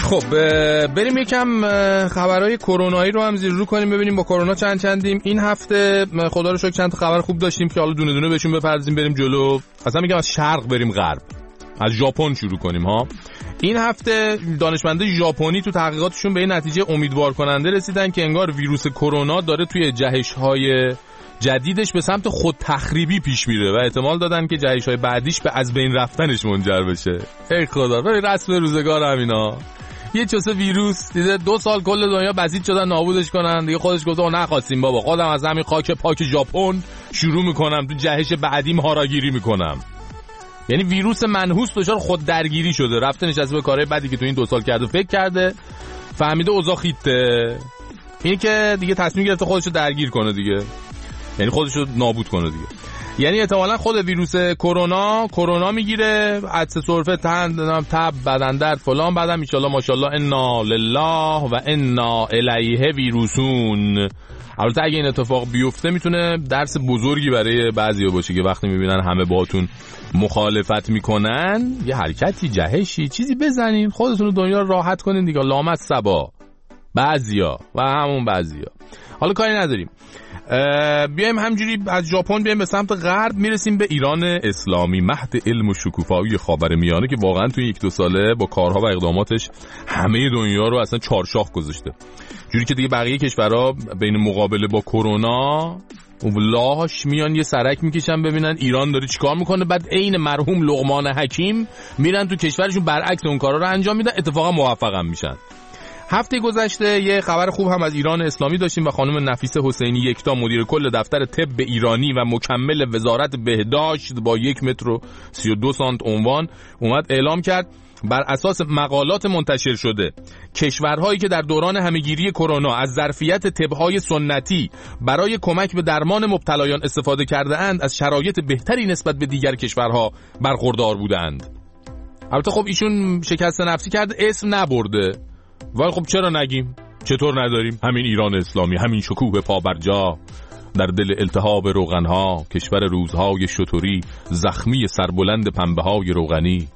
خب بریم یکم خبرهای کرونایی رو هم زیر رو کنیم، ببینیم با کرونا چندیم. این هفته خدا رو شکر چند تا خبر خوب داشتیم که حالا دونه دونه بهشون بپردازیم بریم جلو. اصلا میگم از شرق بریم غرب، از ژاپن شروع کنیم ها. این هفته دانشمندان ژاپنی تو تحقیقاتشون به این نتیجه امیدوار کننده رسیدن که انگار ویروس کرونا داره توی جهش‌های جدیدش به سمت خود تخریبی پیش میره و احتمال دادن که جهش‌های بعدیش به از بین رفتنش منجر بشه. ای خدا، ولی رسم روزگار همینا. یه چوسه ویروس دیده 2 سال کل دنیا بسیج شدن نابودش کنن، دیگه خودش گفته نخواستیم بابا، خودم از همین خاک پاک ژاپن شروع میکنم تو جهش بعدیم هاراگیری میکنم. یعنی ویروس منحوس دچار خود درگیری شده، رفته نشسته به کارهای بدی که تو این 2 سال کرده فکر کرده، فهمیده اوضاع خیته، این که دیگه تصمیم گرفته خودشو درگیر کنه دیگه، یعنی خودشو نابود کنه دیگه. یعنی احتمالاً خود ویروس کرونا میگیره، عطس سرفه، تب، بدن درد فلان، بعدم ان شاءالله ماشاءالله انا لله و انا الیه ویروسون. البته اگه این اتفاق بیفته میتونه درس بزرگی برای بعضیا باشه که وقتی میبینن همه باهاتون مخالفت میکنن یه حرکتی، جهشی، چیزی بزنین خودتون رو دنیا رو راحت کنین دیگه. لامت سبا بعضیا و همون بعضیا. حالا کاری نداریم، بیایم همجوری از ژاپن بیایم به سمت غرب، میرسیم به ایران اسلامی، مهد علم و شکوفایی خاورمیانه که واقعا توی 1-2 ساله با کارها و اقداماتش همه دنیا رو اصلا چارشاخ گذاشته، جوری که دیگه بقیه کشورها بین مقابله با کرونا اولاش میان یه سرک میکشن ببینن ایران داره چیکار میکنه، بعد عین مرحوم لقمان حکیم میرن تو کشورشون برعکس اون کارا رو انجام میدن، اتفاقا موفقم میشن. هفته گذشته یه خبر خوب هم از ایران اسلامی داشتیم و خانم نفیسه حسینی یکتا مدیر کل دفتر طب ایرانی و مکمل وزارت بهداشت با 1 متر و 32 سانت عنوان اومد اعلام کرد بر اساس مقالات منتشر شده کشورهایی که در دوران همهگیری کرونا از ظرفیت طب‌های سنتی برای کمک به درمان مبتلایان استفاده کرده اند از شرایط بهتری نسبت به دیگر کشورها برخوردار بودند. البته خب ایشون شکست نفسی کرده، اسم نبرده، ولی خب چرا نگیم؟ چطور نداریم؟ همین ایران اسلامی، همین شکوه پابرجا در دل التهاب روغنها، کشور روزهای شتوری، زخمی سربلند پنبه‌های روغنی.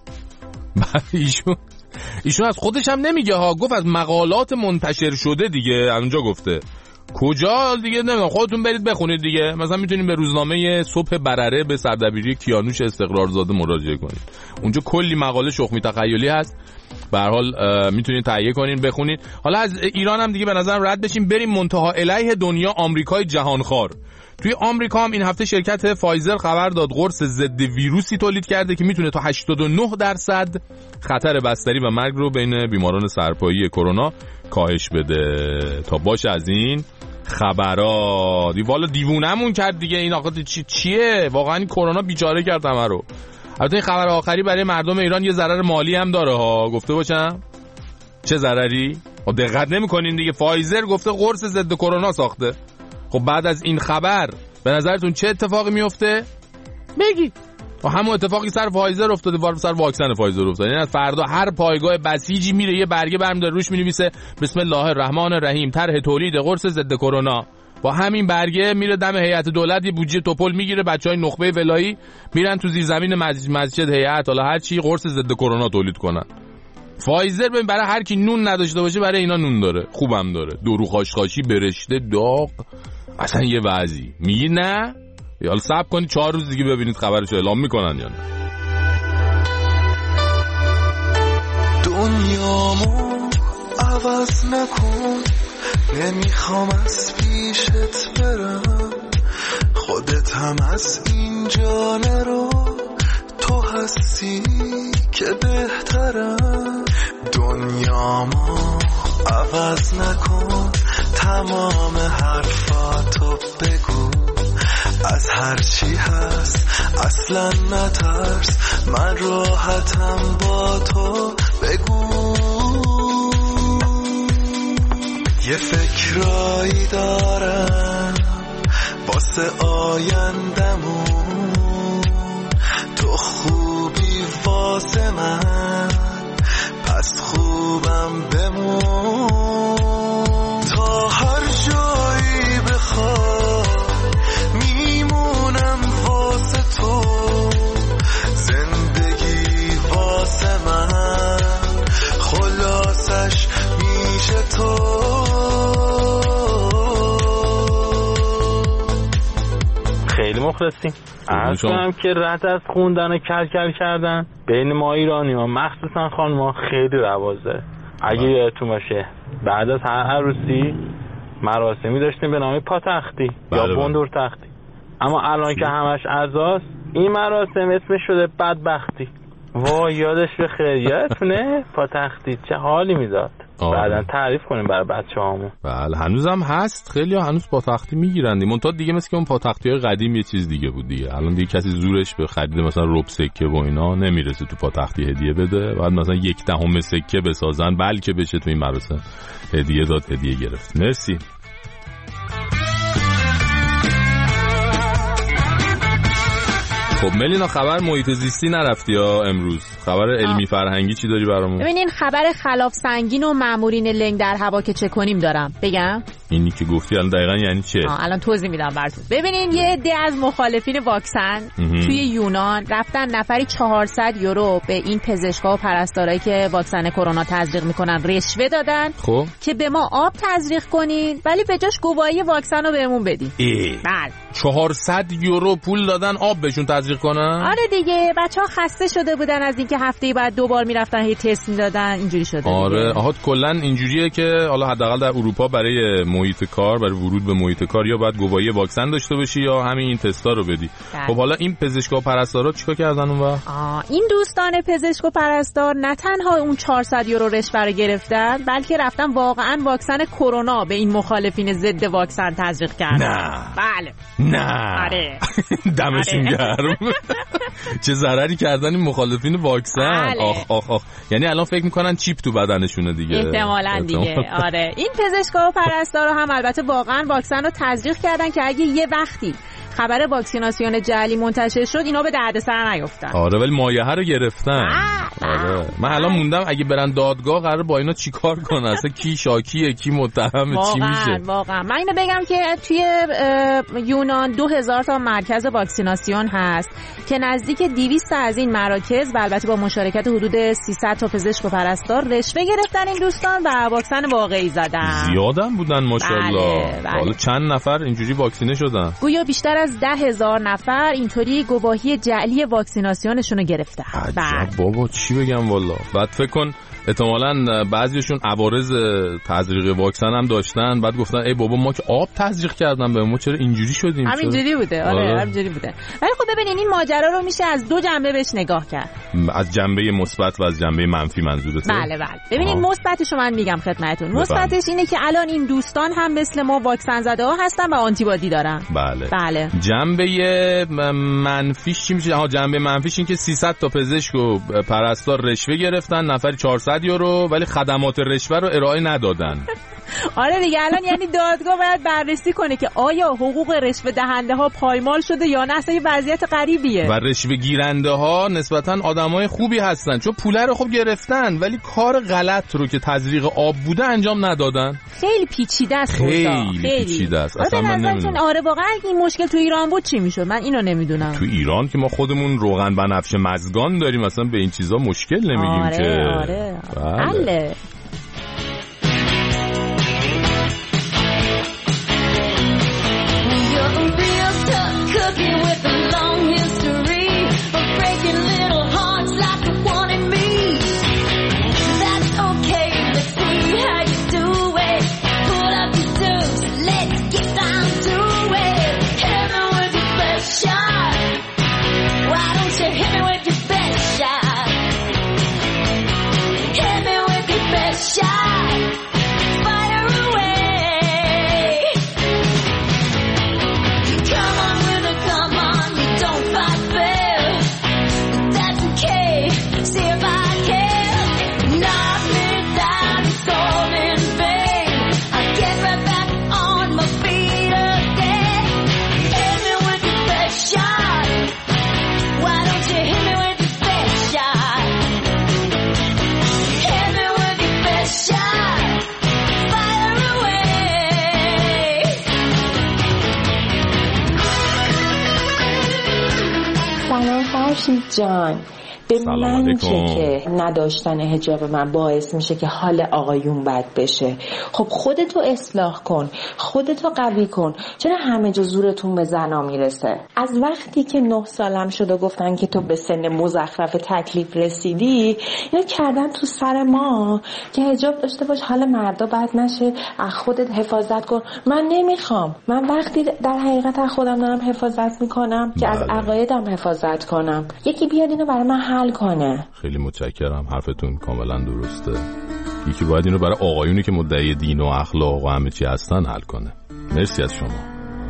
ایشون از خودش هم نمیگه ها، گفت از مقالات منتشر شده دیگه، اونجا گفته. کجا دیگه نمیدونم، خودتون برید بخونید دیگه. مثلا میتونید به روزنامه صبح برره به سردبیری کیانوش استقرارزاده مراجعه کنید، اونجا کلی مقاله شخمی تخیلی هست، به هر حال میتونید تهیه کنین بخونید. حالا از ایران هم دیگه به نظرم رد بشیم، بریم منتها الیه دنیا، آمریکای جهانخوار. توی آمریکا هم این هفته شرکت فایزر خبر داد قرص ضد ویروسی تولید کرده که میتونه تا 89% خطر بستری و مرگ رو بین بیماران سرپایی کرونا کاهش بده. تا باشه از این خبرات. والا دیوونمون کرد دیگه این آقا، چیه واقعا این کرونا بیچاره کرد همه رو. البته این خبر آخری برای مردم ایران یه ضرر مالی هم داره ها، گفته باشم. چه ضرری؟ خب دقت نمی‌کنین دیگه، فایزر گفته قرص ضد کرونا ساخته. خب بعد از این خبر به نظرتون چه اتفاقی میفته؟ بگید. همون اتفاقی سر فایزر افتاده، سر واکسن فایزر افتاده. یعنی فردا هر پایگاه بسیجی میره یه برگه برمی‌داره روش می‌نویسه بسم الله الرحمن الرحیم طرح تولید قرص ضد کرونا. با همین برگه میره دم هیئت دولت یه بودجه توپل میگیره، بچهای نخبه ولایی میرن تو زیرزمین مسجد هیئت حالا هر چی قرص ضد کرونا تولید کنن. فایزر ببین برای هر کی نون نداشته باشه برای اینا نون داره، خوبم داره، دورو خاشخاشی برشته داغ، اصلا یه وضعی. میگی نه؟ حالا صبر کنید 4 روز دیگه ببینید خبرشو اعلام میکنن یا نه. دنیامو عوض نکن، نمیخوام از پیشت برم، خودت هم از اینجا نرو، تو هستی که بهترم. دنیامو عوض نکن، تمام حرفاتو بگو، از هر چی هست اصلا نترس، من راحتم با تو بگو. یه فکرایی دارم واسه آیندمون، تو خوبی واسه من، پس خوبم بمون. تا هر جایی بخوای میمونم واسه تو، زندگی واسه من خلاصه خیلی مخلصیم. عرض کنم که رد از خوندن و کلکل کردن بین ما ایرانی ها مخصوصا خانم خیلی رواج داره. اگه یادتون باشه بعد از هر عروسی مراسمی داشتیم به نام پاتختی یا بندور تختی، اما الان که همش عزاست این مراسم اسمش شده بدبختی. وای یادش بخیر، یادتونه پاتختی چه حالی میداد؟ بعدن تعریف کنیم برای بچه‌هامون. بله هنوزم هست، خیلی‌ها هنوز پاتختی میگیرن. منتها دیگه مثل که اون پاتختی‌های قدیم یه چیز دیگه بود دیگه. الان دیگه کسی زورش به خرید مثلا رب سکه و اینا نمیرسه تو پاتختی هدیه بده. بعد مثلا 1/10 سکه بسازن بلکه بشه تو این مراسم هدیه داد، هدیه گرفت. مرسی. خب ملینا خبر محیط زیستی نرفتی یا امروز؟ خبر علمی فرهنگی چی داری برامون؟ ببینین خبر خلاف سنگین و مامورین لنگ در هوا که چه کنیم دارم بگم. اینی که گفتی الان دقیقاً یعنی چه؟ الان توضیح میدم براتون. ببینین یه عده از مخالفین واکسن توی یونان رفتن نفری 400 یورو به این پزشکا و پرستارایی که واکسن کرونا تزریق میکنن رشوه دادن. خب که به ما آب تزریق کنین ولی به جاش گواهی واکسن رو بهمون بدین. بله 400 یورو پول دادن آب بهشون تزریق کنن؟ آره دیگه بچه‌ها خسته شده بودن از اینکه هفته‌ای بعد 2 بار میرفتن هی تست میدادن، اینجوری شده. آره آها کلا اینجوریه که حالا حداقل در اروپا برای محیط کار، برای ورود به محیط کار یا باید گواهی واکسن داشته باشی یا همین این تستا رو بدی. خب حالا این پزشکا و پرستارا چیکار کردن اون وقت؟ این دوستان پزشک و پرستار نه تنها اون 400 یورو رشوه رو گرفتن بلکه رفتن واقعا واکسن کرونا به این مخالفین ضد واکسن تزریق کردن. نه بله نه آره دمشون گرم. چه ضرری کردن این مخالفین واکسن. آخ یعنی الان فکر میکنن چیپ تو بدنشونه دیگه. احتمالاً دیگه. آره این پزشکا و پرستارا هم البته واقعا واکسن رو تزریق کردن که اگه یه وقتی خبر واکسیناسیون جعلی منتشر شد اینا به دردسر نیفتن. آره ولی مایه رو گرفتن. آره من الان موندم اگه برن دادگاه قرار با اینا چیکار کنن؟ اصلا کی شاکیه کی متهمه چی میشه؟ واقعا من اینو بگم که توی یونان 2000 تا مرکز واکسیناسیون هست که نزدیک 200 از این مراکز و البته با مشارکت حدود 300 تا پزشک و پرستار رشوه گرفتن این دوستان و واکسن واقعی زدن. زیادم بودن ماشاءالله. حالا چند نفر اینجوری واکسینه شدن؟ گویا بیشتر از 10,000 نفر اینطوری گواهی جعلی واکسیناسیونشون رو گرفتن. بابا چی بگم والا. بعد فکر کن احتمالاً بعضیشون عوارض تزریق واکسن هم داشتن، بعد گفتن ای بابا ما که آب تزریق کردن به ما چرا اینجوری شدیم؟ همینجوری بوده. آره همینجوری بوده. ولی خب ببینین این ماجرا رو میشه از 2 جنبه بهش نگاه کرد. از جنبه مثبت و از جنبه منفی منظورته؟ بله. ببینین مثبتش رو من میگم خدمتتون. مثبتش اینه که الان این دوستان هم مثل ما واکسن زده ها هستن و آنتیبادی دارن. بله. جنبه منفیش چی میشه؟ جنبه منفیش این که 300 تا پزشک و پرستار رشوه گرفتن، نفری 400 یورو، ولی خدمات رشوه رو ارائه ندادن. آره دیگه الان یعنی دادگاه باید بررسی کنه که آیا حقوق رشوه دهنده ها پایمال شده یا نه. اصلا یه وضعیت غریبیه. و رشوه گیرنده ها نسبتا آدمای خوبی هستن چون پول رو خوب گرفتن ولی کار غلط رو که تزریق آب بوده انجام ندادن. خیلی پیچیده است. خیلی پیچیده است. اصلا من نمیدونم. آره واقعا این مشکل تو ایران بود چی میشد؟ من اینو نمیدونم. تو ایران که ما خودمون روغن بنفش مزگان داریم مثلا به این چیزا مشکل نمیگیم که. آره. بله. Cooking with a long history of breaking little hearts like the one in me. That's okay, let's see how you do it. Pull up your dues, let's get down to it. Hit me with your best shot. Why don't you hit me with your best shot? Hit me with your best shot. Fire away. فرشید جان به من که نداشتن حجاب من باعث میشه که حال آقایون بد بشه. خب خودتو اصلاح کن، خودتو قوی کن. چرا همه جا زورتون به زنا میرسه؟ از وقتی که 9 سالم شد و گفتن که تو به سن مزخرف تکلیف رسیدی، اینا کردن تو سر ما که حجاب داشته باش حال مردا بد نشه، از خودت حفاظت کن. من نمیخوام. من وقتی در حقیقت از خودم دارم حفاظت میکنم که از عقایدم حفاظت کنم. یکی بیاد اینو برای من حل کنه. خیلی متشکرم، حرفتون کاملا درسته. یکی باید اینو برای آقایونی که مدعی دین و اخلاق و همه چی هستن حل کنه. مرسی از شما.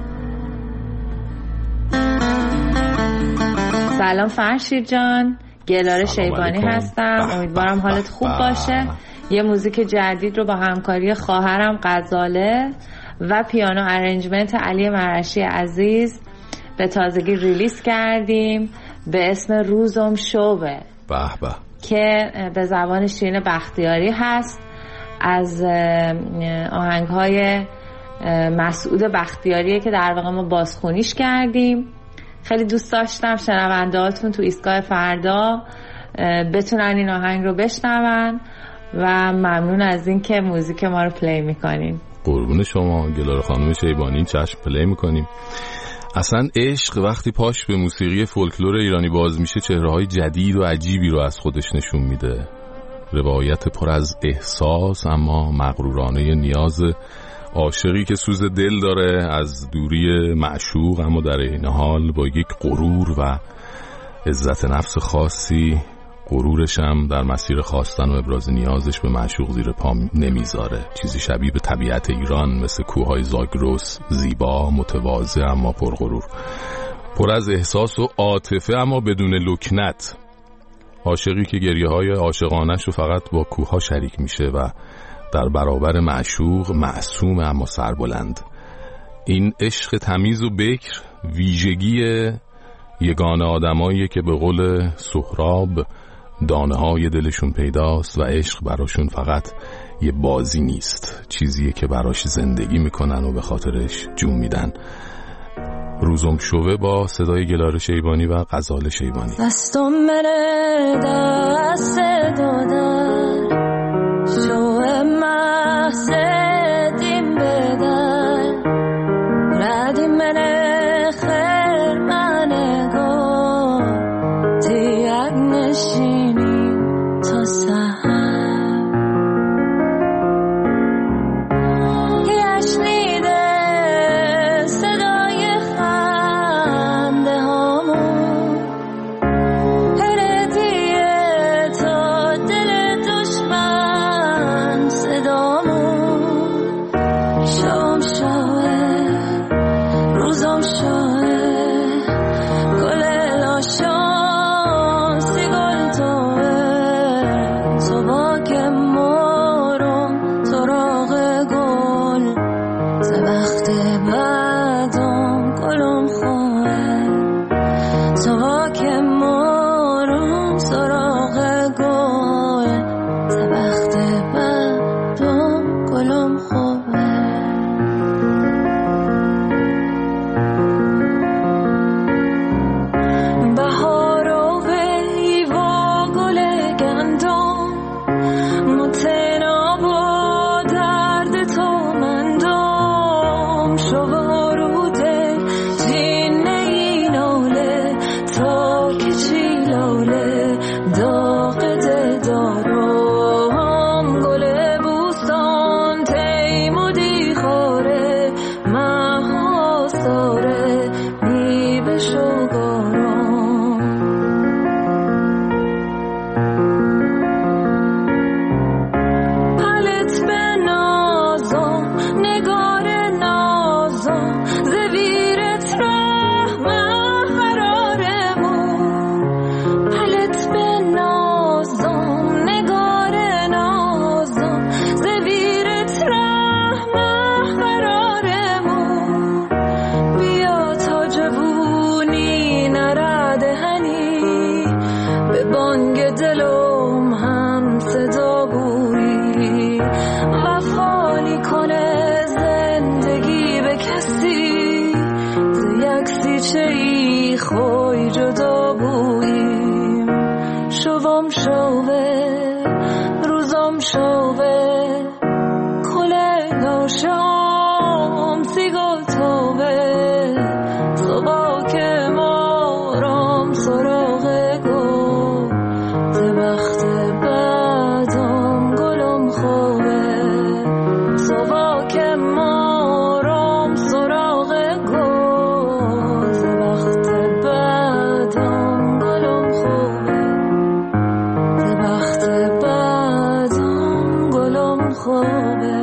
سلام فرشید جان، گلاره شیبانی هستم. امیدوارم حالت خوب باشه. یه موزیک جدید رو با همکاری خواهرم غزاله و پیانو ارنجمنت علی مرشی عزیز به تازگی ریلیز کردیم به اسم روزم شوبه که به زبان شیرین بختیاری هست، از آهنگ‌های مسعود بختیاریه که در واقع ما بازخونیش کردیم. خیلی دوست داشتم شنونده‌هاتون تو ایستگاه فردا بتونن این آهنگ رو بشنون و ممنون از این که موزیک ما رو پلی میکنین. قربون شما گلاره خانم شیبانی، چشم پلی میکنیم. اصلا عشق وقتی پاش به موسیقی فولکلور ایرانی باز میشه چهره‌های جدید و عجیبی رو از خودش نشون میده. روایت پر از احساس اما مغرورانه نیاز عاشقی که سوز دل داره از دوری معشوق، اما در این حال با یک غرور و عزت نفس خاصی غرورش هم در مسیر خواستن و ابراز نیازش به معشوق زیر پا نمیذاره. چیزی شبیه به طبیعت ایران، مثل کوههای زاگرس، زیبا، متواضع اما پرغرور، پر از احساس و عاطفه اما بدون لکنت. عاشقی که گریه‌های عاشقانش رو فقط با کوهها شریک میشه و در برابر معشوق معصوم اما سربلند. این عشق تمیز و بکر ویژگی یگانه آدماییه که به قول سهراب دانه های دلشون پیداست و عشق براشون فقط یه بازی نیست، چیزیه که براش زندگی میکنن و به خاطرش جون میدن. روزم شوه با صدای گلاره شیبانی و غزال شیبانی. دستم منه دست دادن شوه محسدیم بدن ردی منه خیر منه گو تیگ نشینی تا سهر یشنیده صدای خنده هامون هردیه تا دل دشمن صدامون شام شوه روزم شوه گل لاشان سی گل توه تو با که مارم سراغ گل ز وقت بعدم گلم خواه تو با که مارم سراغ گل ز وقت بعدم گلم خواه بهار و ویو و گل گندم متناب و درد تو مندم شو روده جین این اوله تا که چی لوله داغ دارم گل بوستان تیمودی خوره محاس داره بی بشو گارم پلت به نازم نگار نازم زویرت رحمه قرارمون پلت به نازم نگار نازم زویرت رحمه قرارمون بیا تا جوونی نرد هنی به بانگ دلم هم صدا بویی وفانی کنه زندگی به کسی ز یک سیچه ای خوی جدا بوییم شوه روزم شوه کله داشم سیگل توبه صبح که مارم سراغ گل ده وقت بعدم گلم خوبه صبح که مارم سراغ گل ده وقت بعدم گلم خوبه ده وقت بعدم گلم خوبه.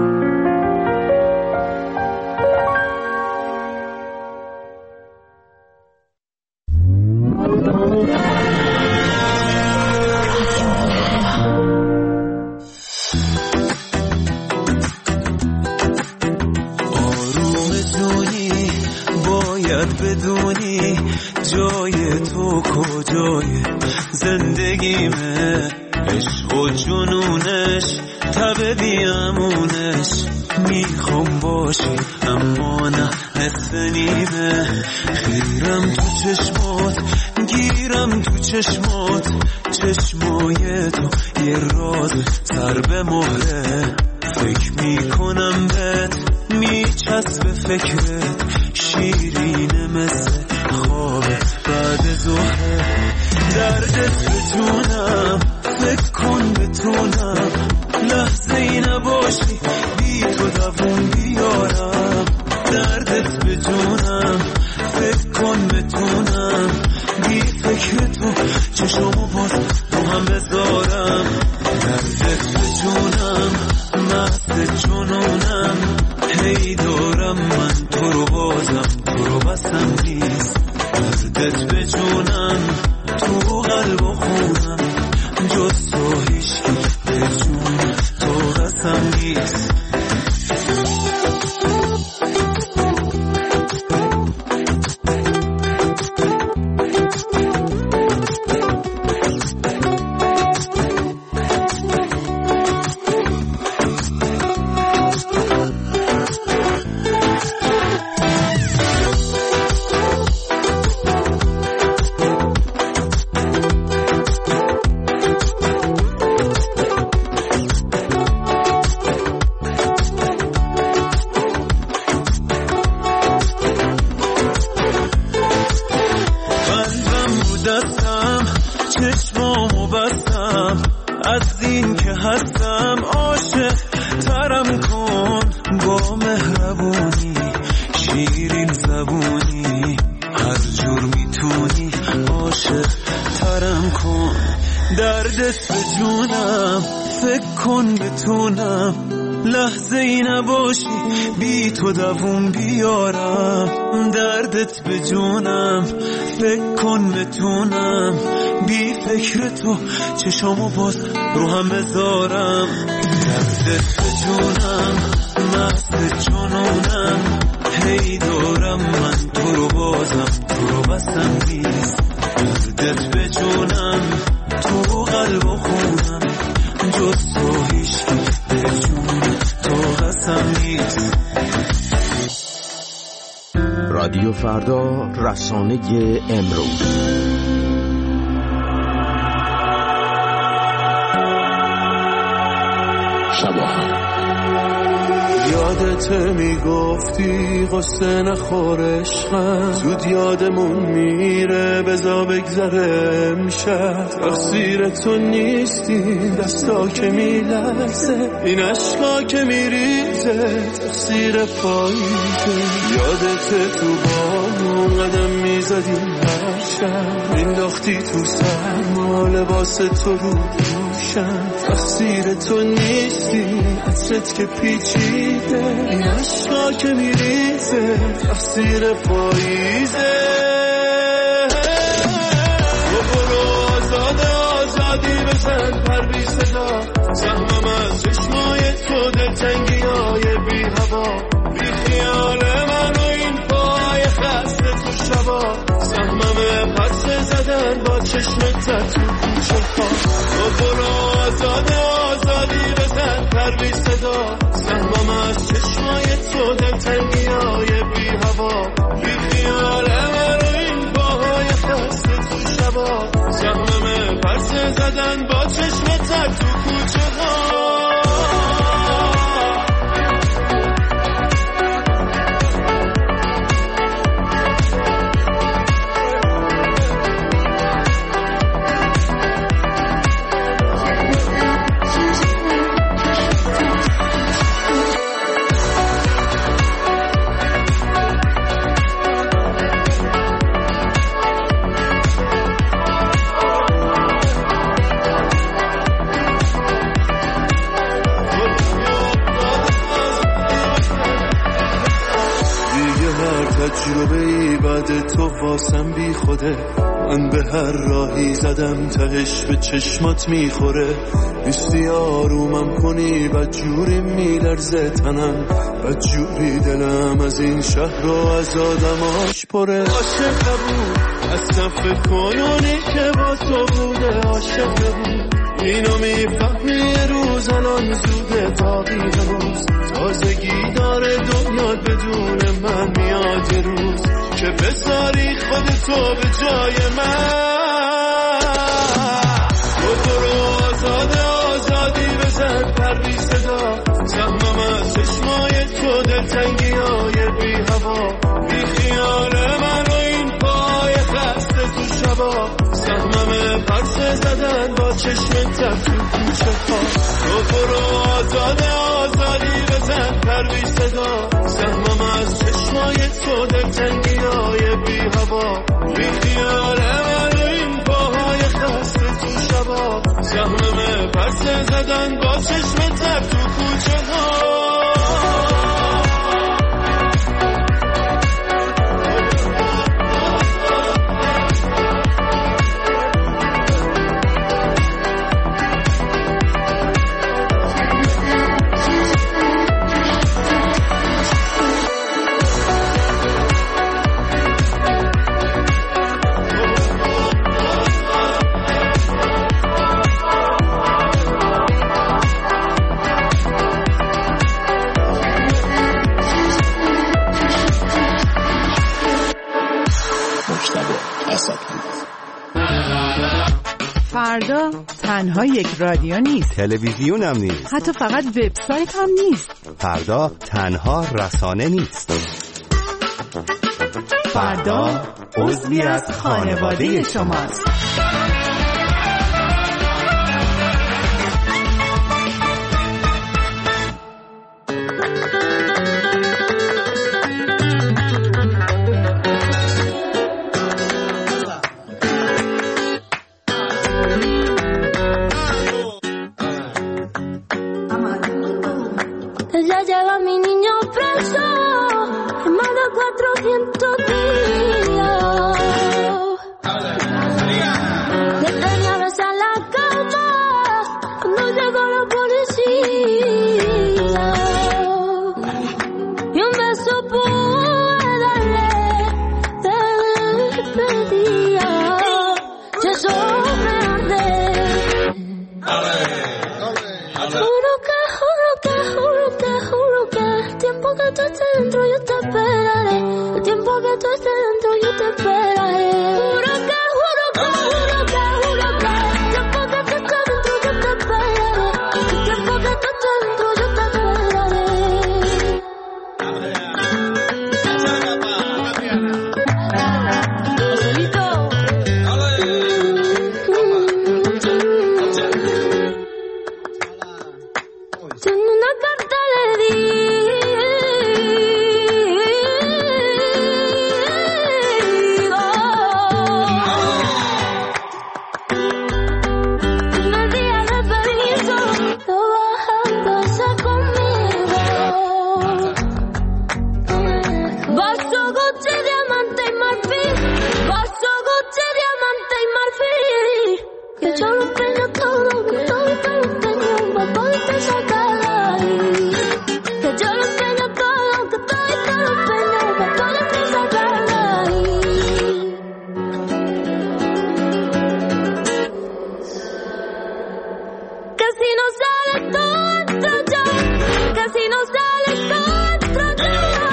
بدونی جای تو کجای زندگیمه عشق و جنونش تب بیامونش میخوام باشی اما نه نصف نیمه خیرم تو چشمات گیرم تو چشمات چشمای تو یه راز سر به مهره فکر میکنم بهت میچسب فکرت شیرینه مثل خوابت بعد ظهر دردت بتونم فکر کن بتونم لحظه ای نباشی بی تو دوون بیارم دردت بتونم فکر کن بتونم بی فکر تو چشمو باز رو هم بذارم دردت بتونم مست جنونم هی دارم من تو رو بازم تو رو بسم نیست دردت بجونم تو قلب و خونم جز تو هیچکی بجون تو قسم نیست تو دوون بیارم دردت بجونم فکر کن بتونم بی فکر تو چشامو باز رو هم بذارم دردت بجونم مست جنونم هی دارم من تو رو بازم تو رو بسم نیست دردت بجونم تو قلب و خونم جز تو هیچکی بجون تو قسم نیست. رادیو فردا رسانه امروز یادت میگفتی قصه نخور عشقم زود یادمون میره بزا بگذره امشب تقصیر تو نیستی دستا که میلرزه این عشقا که میریزه تقصیر پاییزه یادت تو بامون قدم میزدیم هر شب مینداختی تو سرما لباس تو رو دوشم تقصیر تو نیستی عطرت که پیچیده این عشقا که میریزه تقصیر پاییزه برو آزاده آزادی بزن پر بی صدا سهمم از چشمای تو دلتنگی های بی هوا بی خیال من و این پای خسته تو شبا سهمم پس زدن با چشمت تو کوچه ها برو آزاده آزادی بزن پر بی صدا سهمم از چشمای تو دلتنگی های بی هوا بی خیال من و این پای خسته تو شبا سهمم پس زدن زدن با چشم تر تو کوچه ها. تجربه‌ای بعد تو واسم بی خوده، من به هر راهی زدم تهش به چشمات میخوره. نیستی آرومم کنی بدجوری میلرزه تنم، بدجوری دلم از این شهر و از آدماش پره. عاشق بود اصلا فکر کنونی که با تو بوده، عاشق بود اینو میفهمی یه روز الان زوده تاقی هنوز تازگی داره دنیا بدون من میاد یه روز که بذاری خودتو به جای من. برو آزاده آزادی بزن پر بی صدا، سهمم از چشمای تو دلتنگی های بی هوا، بی خیال من و این پای خسته تو شبا، سهمم پرسه زدن با چشم تر تو کوچه ها. برو آزاده آزادی بزن پر بی صدا، سهمم از چشمای تو دلتنگی های بی هوا، بی خیال من و این پاهای خسته تو شبا، سهمم پرسه زدن با چشم تر تو کوچه ها. فردا تنها یک رادیو نیست، تلویزیون هم نیست، حتی فقط وبسایت هم نیست. فردا تنها رسانه نیست. فردا عضوی از خانواده شماست.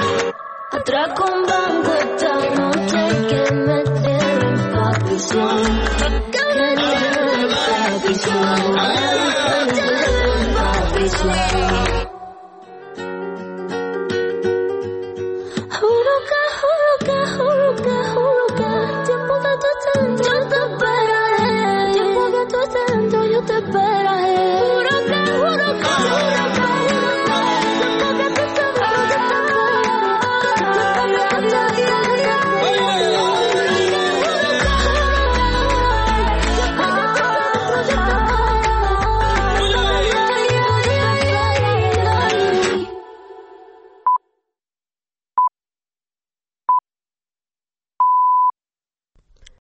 Atraco un banco esta noche que me tiene en pasión.